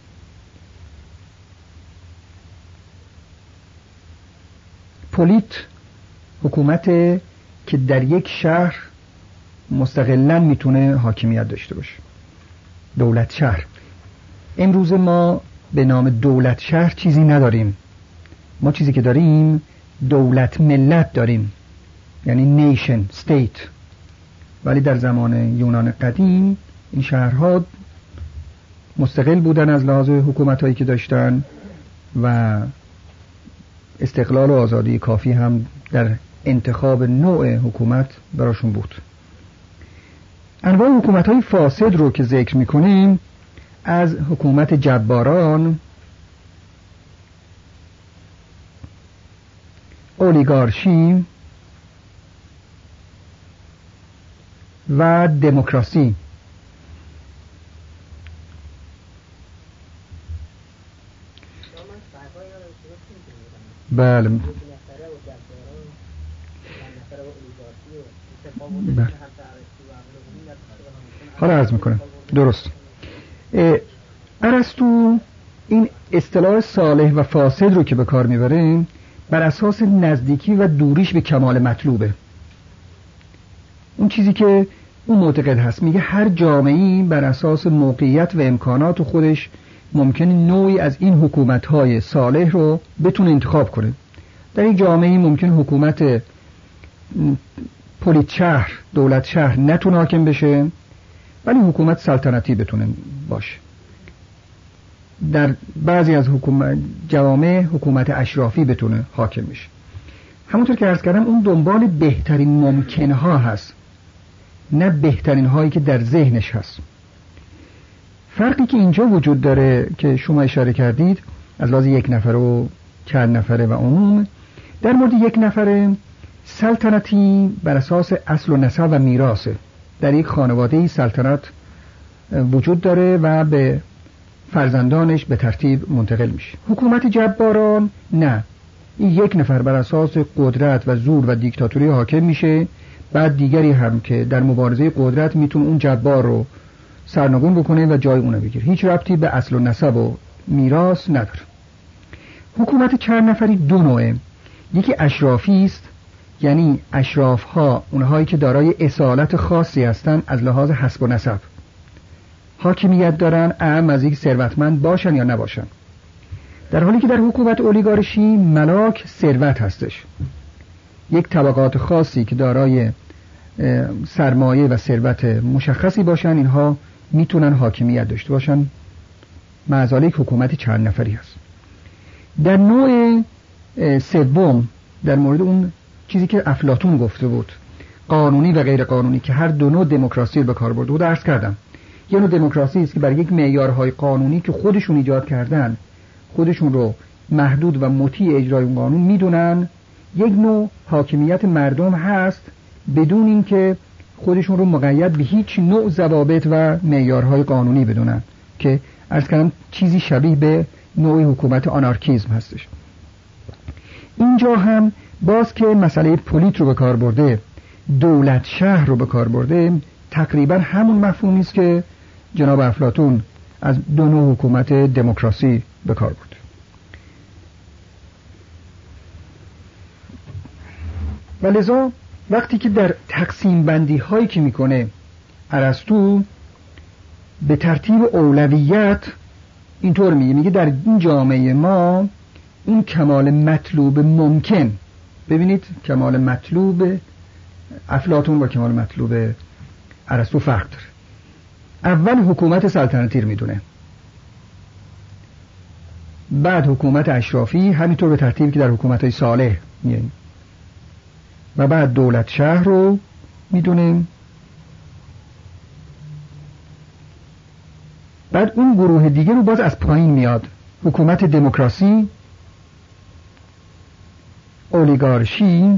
پولیت حکومت که در یک شهر مستقلاً میتونه حاکمیت داشته باشه. دولت شهر، امروز ما به نام دولت شهر چیزی نداریم. ما چیزی که داریم دولت ملت داریم، یعنی نیشن، ستیت. ولی در زمان یونان قدیم این شهرها مستقل بودن از لحاظ حکومتایی که داشتن و استقلال و آزادی کافی هم در انتخاب نوع حکومت براشون بود. انواع حکومت‌های فاسد رو که ذکر می‌کنیم از حکومت جباران، اولیگارشی و دموکراسی. بله. بله. حالا عرض میکنم. درست. ارسطو این اصطلاح صالح و فاسد رو که به کار میبره بر اساس نزدیکی و دوریش به کمال مطلوبه. اون چیزی که اون معتقد هست، میگه هر جامعه‌ای بر اساس موقعیت و امکانات خودش ممکن نوعی از این حکومت‌های صالح رو بتونه انتخاب کنه. در یک جامعه‌ای ممکن حکومت پلیت شهر، دولت شهر نتونه حاکم بشه، ولی حکومت سلطنتی بتونه باشه. در بعضی از حکومت جوامع حکومت اشرافی بتونه حاکم بشه. همونطور که عرض کردم اون دنبال بهترین ممکنها هست. نه بهترین هایی که در ذهنش هست. فرقی که اینجا وجود داره که شما اشاره کردید از لحاظ یک نفره و چند نفره و عموم، در مورد یک نفره سلطنتی بر اساس اصل و نسب و میراثه. در یک خانواده سلطنت وجود داره و به فرزندانش به ترتیب منتقل میشه. حکومت جباران نه، این یک نفر بر اساس قدرت و زور و دیکتاتوری حاکم میشه، بعد دیگری هم که در مبارزه قدرت میتونه اون جبار رو سرنگون بکنه و جای اونو بگیره. هیچ ربطی به اصل و نسب و میراث نداره. حکومت چند نفری دو نوعه. یکی اشرافی است، یعنی اشراف ها اونهایی که دارای اصالت خاصی هستن از لحاظ حسب و نسب، حاکمیت دارن، اهم از یک ثروتمند باشن یا نباشن. در حالی که در حکومت اولیگارشی ملاک ثروت هستش، یک طبقات خاصی که دارای سرمایه و ثروت مشخصی باشن، اینها میتونن حاکمیت داشته باشن. معزاله یک حکومت چند نفری هست. در نوع سوم در مورد اون چیزی که افلاطون گفته بود، قانونی و غیر قانونی، که هر دو نوع دموکراسی رو به کار برده بود، عرض کردم. یه نوع دموکراسی است که برای یک معیارهای قانونی که خودشون ایجاد کردن، خودشون رو محدود و مطیع اجرای اون قانون میدونن. یک نوع حاکمیت مردم هست بدون اینکه خودشون رو مقید به هیچ نوع ضوابط و معیارهای قانونی بدونن، که عرض کردم چیزی شبیه به نوع حکومت آنارکیسم هستش. اینجا هم باز که مسئله پولیت رو به کار برده، دولت شهر رو به کار برده، تقریبا همون مفهومی است که جناب افلاطون از دو نوع حکومت دموکراسی به کار برده. و لذا وقتی که در تقسیم بندی هایی که میکنه ارسطو به ترتیب اولویت اینطور میگه، میگه در این جامعه ما این کمال مطلوب ممکن، ببینید کمال مطلوب افلاطون با کمال مطلوب ارسطو فرق داره. اول حکومت سلطنتی رو میدونه، بعد حکومت اشرافی، همینطور به ترتیبی که در حکومت‌های صالح میگیم، و بعد دولت شهر رو میدونیم، بعد اون گروه دیگه رو باز از پایین میاد، حکومت دموکراسی، اولیگارشی،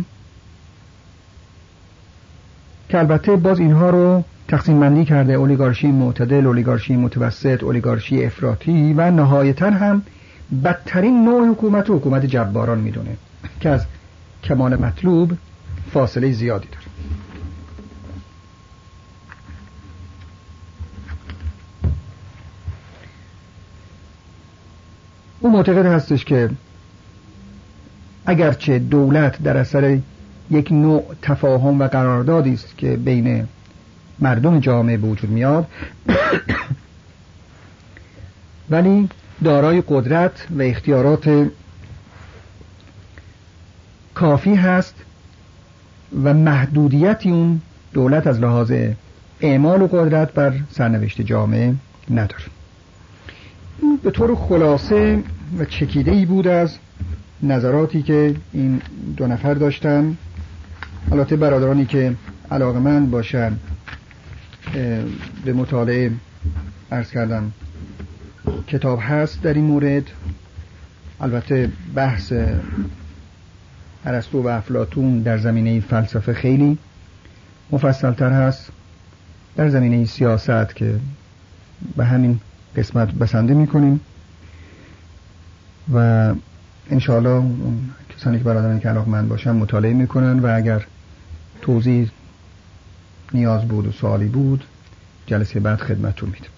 که البته باز اینها رو تقسیم بندی کرده، اولیگارشی معتدل، اولیگارشی متوسط، اولیگارشی افراطی، و نهایتاً هم بدترین نوع حکومت رو حکومت جباران میدونه که از کمال مطلوب فاصله زیادی داره. او معتقد هستش که اگرچه دولت در اثر یک نوع تفاهم و قراردادی است که بین مردم جامعه به وجود میاد، ولی دارای قدرت و اختیارات کافی هست و محدودیتی اون دولت از لحاظ اعمال و قدرت بر سرنوشت جامعه نداره. این به طور خلاصه و چکیده‌ای بود از نظراتی که این دو نفر داشتن. البته برادرانی که علاقه‌مند باشن به مطالعه، عرض کردم کتاب هست در این مورد. البته بحث ارسطو و افلاطون در زمینه فلسفه خیلی مفصل‌تر هست. در زمینه سیاست که به همین قسمت بسنده می‌کنیم و انشاءالله کسانی که برادرانی که علاقه‌مند باشن مطالعه می‌کنن و اگر توضیح نیاز بود و سوالی بود جلسه بعد خدمتتون میدم.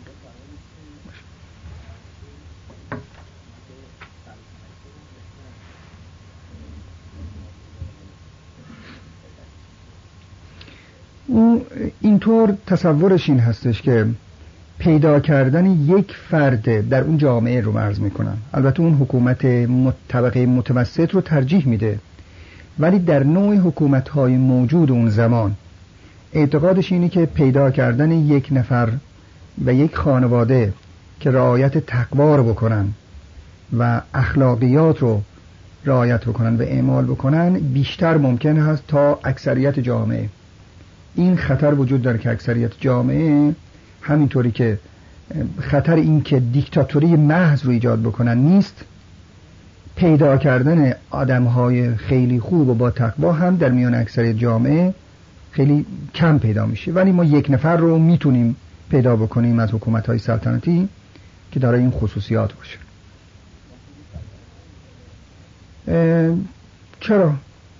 او اینطور تصورش این هستش که پیدا کردن یک فرد در اون جامعه رو عرض میکنم، البته اون حکومت طبقه متوسط رو ترجیح میده، ولی در نوع حکومت‌های موجود اون زمان اعتقادش اینه که پیدا کردن یک نفر و یک خانواده که رعایت تقوا رو بکنن و اخلاقیات رو رعایت بکنن و اعمال بکنن بیشتر ممکن هست تا اکثریت جامعه. این خطر وجود داره که اکثریت جامعه همینطوری که خطر این که دیکتاتوری محض رو ایجاد بکنن نیست، پیدا کردن آدم‌های خیلی خوب و با تقوا هم در میان اکثریت جامعه خیلی کم پیدا میشه. ولی ما یک نفر رو میتونیم پیدا بکنیم از حکومت‌های سلطنتی که دارای این خصوصیات باشه. چرا؟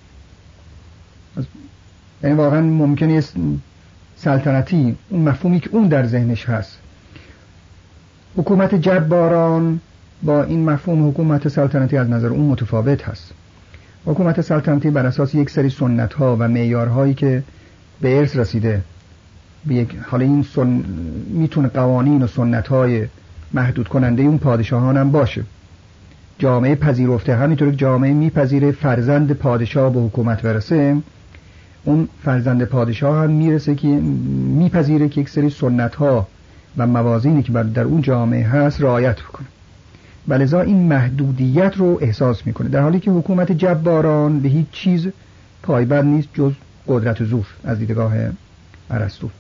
یعنی واقعا ممکنه است سلطنتی اون مفهومی که اون در ذهنش هست، حکومت جباران با این مفهوم حکومت سلطنتی از نظر اون متفاوت هست. حکومت سلطنتی بر اساس یک سری سنت ها و معیارهایی که به ارث رسیده به یک، حالا این سن... میتونه قوانین و سنت های محدود کننده اون پادشاهان هم باشه. جامعه پذیرفته، همینطور که جامعه میپذیره فرزند پادشاه به حکومت برسه، اون فرزند پادشاه هم میرسه که میپذیره که یک سری سنت ها و موازینی که در اون جامعه هست رعایت بکنه، ولذا این محدودیت رو احساس میکنه، در حالی که حکومت جباران به هیچ چیز پایبند نیست جز قدرت و زور از دیدگاه ارسطو.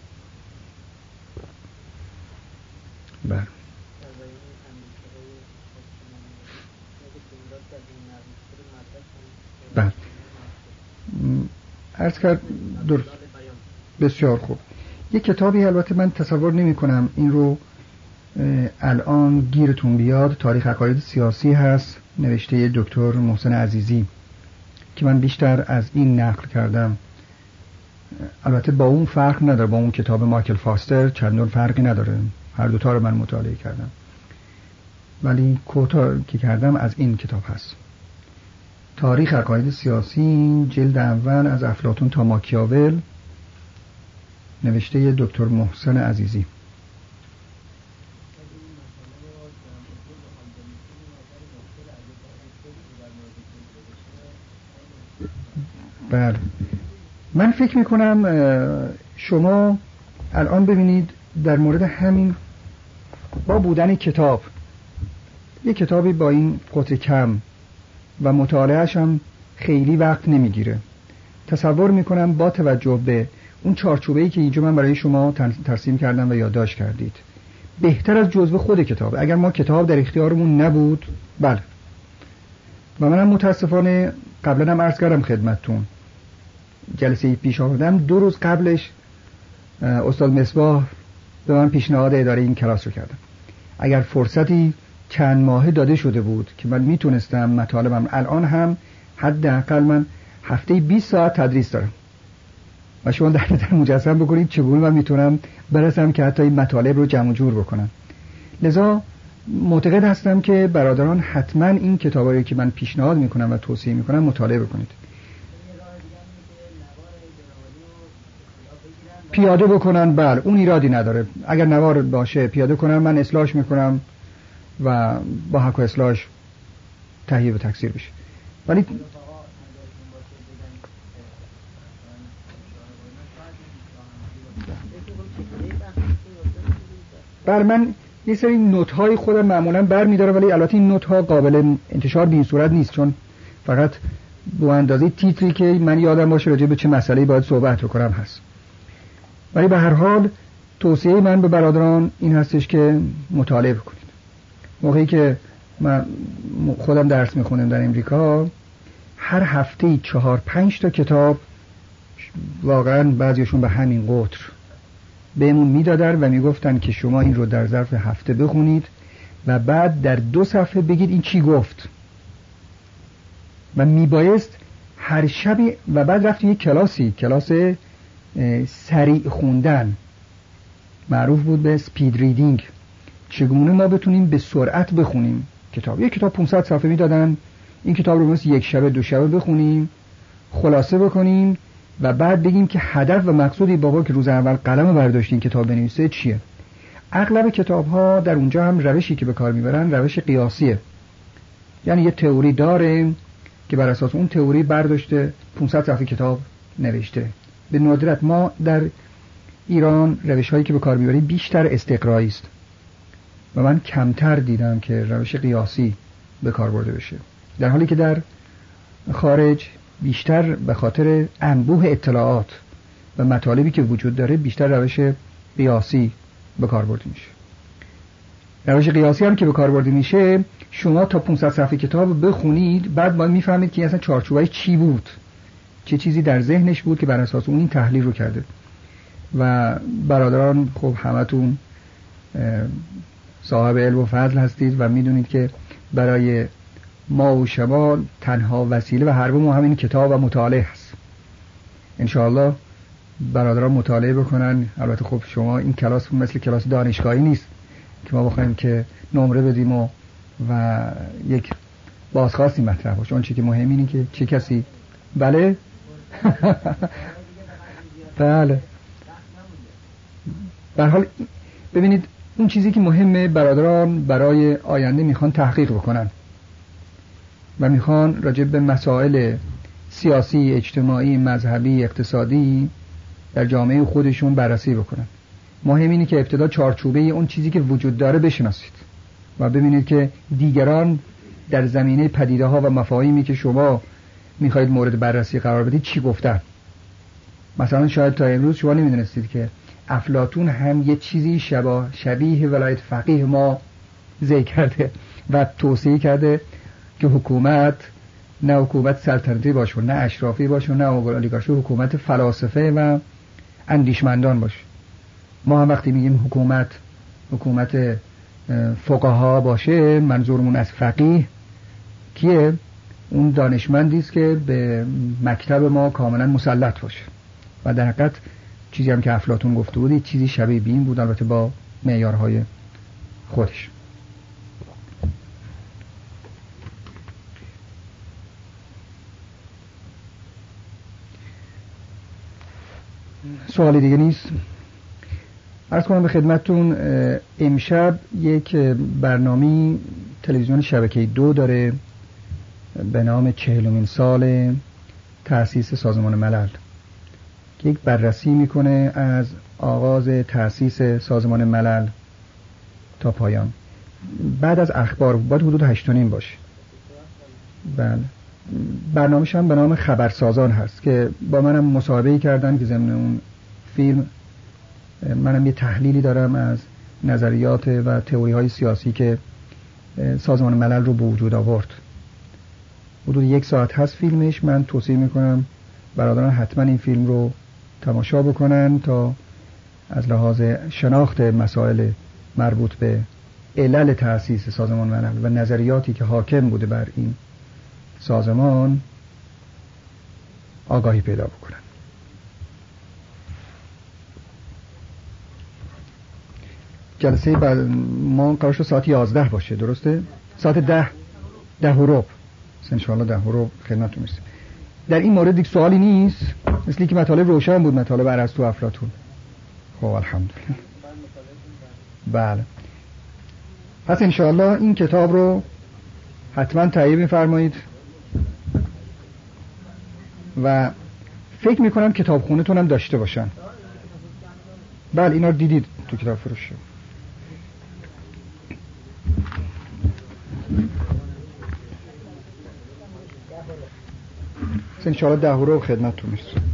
بله. بله. عرض کرد درست، بسیار خوب. یک کتابی البته من تصور نمی کنم این رو الان گیرتون بیاد، تاریخ عقاید سیاسی هست، نوشته دکتر محسن عزیزی که من بیشتر از این نقل کردم. البته با اون فرق نداره، با اون کتاب مایکل فاستر چندان فرقی نداره، هر دوتا رو من مطالعه کردم، ولی کوتا که کردم از این کتاب هست، تاریخ عقاید سیاسی، جلد اول، از افلاطون تا ماکیاول، نوشته دکتر محسن عزیزی. بله، من فکر میکنم شما الان ببینید در مورد همین با بودن کتاب، یک کتابی با این قطر کم و مطالعهش هم خیلی وقت نمیگیره، تصور میکنم با توجه به اون چارچوبه‌ای که اینجا من برای شما ترسیم کردم و یادداشت کردید، بهتر از جزوه خود کتاب. اگر ما کتاب در اختیارمون نبود، بله، و منم متاسفانه قبلا هم عرض کردم خدمتتون، جلسه پیش آوردم، دو روز قبلش استاد مصباح به من پیشنهاد اداره این کلاس رو کردم. اگر فرصتی چند ماهه داده شده بود که من میتونستم مطالبم، الان هم حداقل من هفته بیست ساعت تدریس دارم و شما در نظر مجسم بکنید چگونه من میتونم برسم که حتی این مطالب رو جمع و جور بکنم. لذا معتقد هستم که برادران حتما این کتابایی که من پیشنهاد میکنم و توصیه میکنم مطالعه بکنید. پیاده بکنن، بله، اون ایرادی نداره، اگر نوار باشه پیاده کنن، من اصلاحش میکنم و با حق و اصلاحش تهیه و تکثیر بشه. ولی بر من یه سری نوت های خودم معمولا بر میدارم، ولی البته این نوت ها قابل انتشار به این صورت نیست، چون فقط با اندازه تیتری که من یادم باشه راجع به چه مسئله‌ای باید صحبت کنم هست. ولی به هر حال توصیه من به برادران این هستش که مطالعه بکنید. موقعی که من خودم درس میخونم در امریکا، هر هفته چهار پنج تا کتاب، واقعا بعضیشون به همین قطر بهمون میدادن و میگفتن که شما این رو در ظرف هفته بخونید و بعد در دو صفحه بگید این چی گفت، و میبایست هر شبی، و بعد رفتیم یک کلاسی، کلاس سریع خوندن، معروف بود به سپید ریدینگ، چگونه ما بتونیم به سرعت بخونیم کتاب. یک کتاب پانصد صفحه میدادن، این کتاب رو مثل یک شبه دو شبه بخونیم، خلاصه بکنیم و بعد بگیم که هدف و مقصودی بابا که روز اول قلم برداشتین کتاب بنویسه چیه. اغلب کتاب ها در اونجا هم روشی که به کار میبرن روش قیاسیه، یعنی یه تئوری داره که بر اساس اون تئوری برداشته پانصد صفحه کتاب نوشته. به ندرت ما در ایران روش هایی که به کار میبریم بیشتر استقرایی است و من کمتر دیدم که روش قیاسی به کار برده بشه، در حالی که در خارج بیشتر به خاطر انبوه اطلاعات و مطالبی که وجود داره بیشتر روش قیاسی به کار برده میشه. روش قیاسی هم که به کار برده میشه، شما تا پانصد صفحه کتاب بخونید، بعد باید میفهمید که اصلا چارچوبه چی بود، چه چیزی در ذهنش بود که بر اساس اون این تحلیل رو کرده. و برادران خب همتون صاحب علم و فضل هستید و میدونید که برای ما و شما تنها وسیله و حرب ما همین کتاب و مطالعه هست. انشاءالله برادران مطالعه بکنن. البته خب شما این کلاس مثل کلاس دانشگاهی نیست که ما بخوایم که نمره بدیم و, و یک بازخواستی مطرح باشه. اون چیزی که مهم اینه که چه کسی بله بله به هر حال ببینید اون چیزی که مهمه، برادران برای آینده میخوان تحقیق بکنن و میخوان راجع به مسائل سیاسی، اجتماعی، مذهبی، اقتصادی در جامعه خودشون بررسی بکنن. مهم اینه که ابتدا چارچوبه اون چیزی که وجود داره بشناسید و ببینید که دیگران در زمینه پدیده ها و مفاهیمی که شما میخواید مورد بررسی قرار بدید چی گفتن. مثلا شاید تا امروز شما نمیدونستید که افلاطون هم یه چیزی شبیه شبیه ولایت فقیه ما ذکر کرده و توصیه کرده که حکومت نه حکومت سلطنتی باشه، نه اشرافی باشه، نه اولیگارشی، حکومت فلاسفه و اندیشمندان باشه. ما هم وقتی میگیم حکومت حکومت فقها باشه، منظورمون از فقیه کیه؟ اون دانشمندی است که به مکتب ما کاملا مسلط باشه. و در حقیقت چیزی هم که افلاطون گفته بود چیزی شبیه به این بود، البته با معیارهای خودش. سوالی دیگه نیست. عرض کنم به خدمتتون امشب یک برنامه تلویزیون شبکه دو داره به نام چهلمین سال تأسیس سازمان ملل که یک بررسی میکنه از آغاز تأسیس سازمان ملل تا پایان. بعد از اخبار باید حدود هشت و نیم باشه. بله. برنامه‌ش هم به نام خبرسازان هست که با منم مصاحبه کردن که ضمن اون فیلم منم یه تحلیلی دارم از نظریات و تئوری های سیاسی که سازمان ملل رو به وجود آورد. حدود یک ساعت هست فیلمش. من توصیه میکنم برادران حتما این فیلم رو تماشا بکنن تا از لحاظ شناخت مسائل مربوط به علل تأسیس سازمان ملل و نظریاتی که حاکم بوده بر این سازمان آگاهی پیدا بکنن. جلسه بعد ما قرار شد ساعت یازده باشه، درسته؟ ساعت ده ده و ربع انشاءالله ده و ربع خدمتتون میرسیم. در این مورد دیگه سوالی نیست، مثل که مطالب روشن بود، مطالب ارسطو افلاطون. خب الحمدلله. بله. پس انشاءالله این کتاب رو حتما تهیه می‌فرمایید و فکر میکنم کتابخونه‌تون هم داشته باشن. بله اینا رو دیدید تو کتاب فروش. انشاءالله ده رو خدمتتون میرسه.